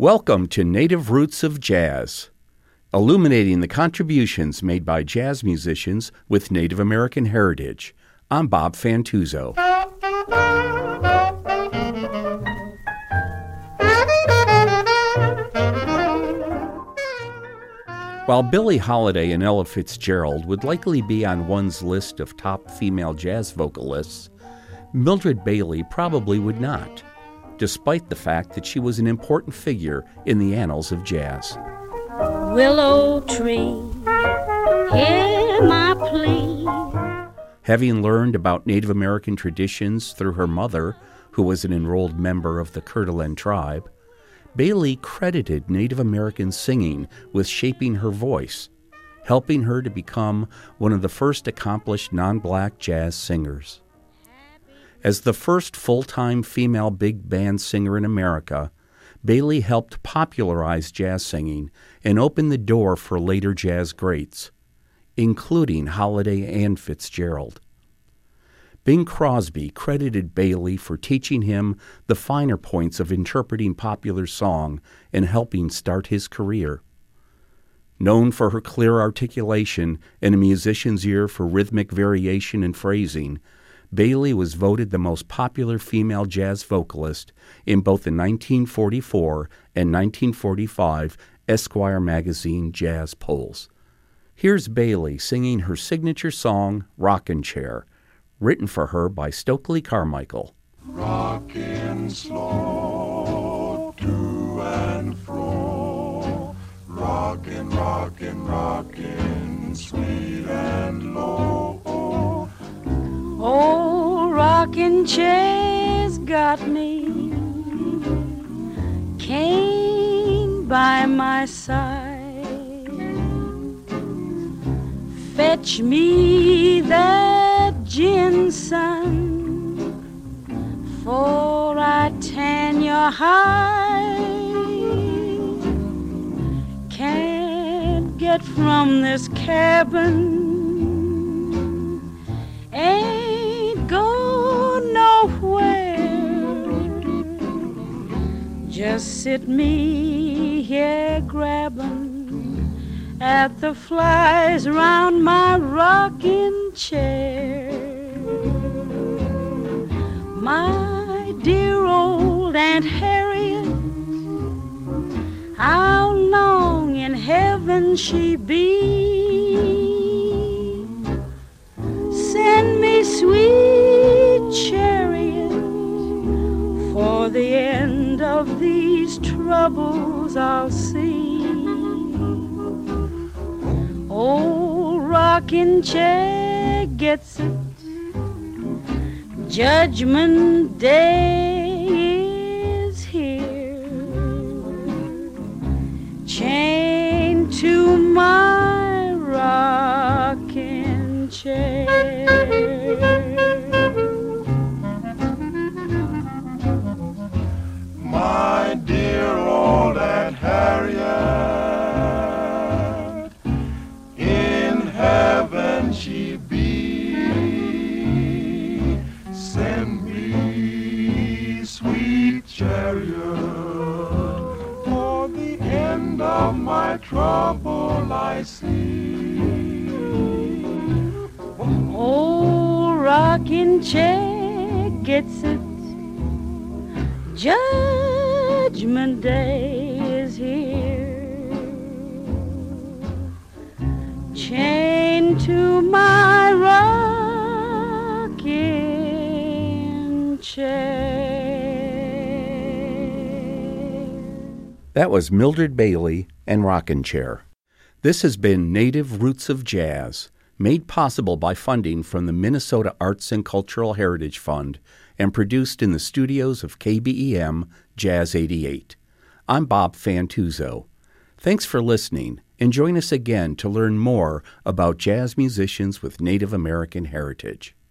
Welcome to Native Roots of Jazz, illuminating the contributions made by jazz musicians with Native American heritage. I'm Bob Fantuzzo. While Billie Holiday and Ella Fitzgerald would likely be on one's list of top female jazz vocalists, Mildred Bailey probably would not, despite the fact that she was an important figure in the annals of jazz. Willow tree, hear my plea. Having learned about Native American traditions through her mother, who was an enrolled member of the Coeur d'Alene tribe, Bailey credited Native American singing with shaping her voice, helping her to become one of the first accomplished non-black jazz singers. As the first full-time female big band singer in America, Bailey helped popularize jazz singing and open the door for later jazz greats, including Holiday and Fitzgerald. Bing Crosby credited Bailey for teaching him the finer points of interpreting popular song and helping start his career. Known for her clear articulation and a musician's ear for rhythmic variation and phrasing, Bailey was voted the most popular female jazz vocalist in both the 1944 and 1945 Esquire magazine jazz polls. Here's Bailey singing her signature song, Rockin' Chair, written for her by Stokely Carmichael. Rockin' slow to and fro, rockin', rockin', rockin', sweet and low. Oh, rocking chair's got me, cane by my side. Fetch me that ginseng, for I tan your hide. Can't get from this cabin, ain't go nowhere. Just sit me here grabbing at the flies round my rocking chair. My dear old Aunt Harriet, how long in heaven she be? Send me sweet chariot, for the end of these troubles I'll see. Old rocking chair gets it, Judgment Day is here. Chained to my rocking chair. My dear old Aunt Harriet, in heaven she be. Send me sweet chariot, for the end of my trouble I see. Old rocking chair gets it, Judgment Day is here. Chained to my rocking chair. That was Mildred Bailey and Rockin' Chair. This has been Native Roots of Jazz, made possible by funding from the Minnesota Arts and Cultural Heritage Fund and produced in the studios of KBEM Jazz 88. I'm Bob Fantuzzo. Thanks for listening, and join us again to learn more about jazz musicians with Native American heritage.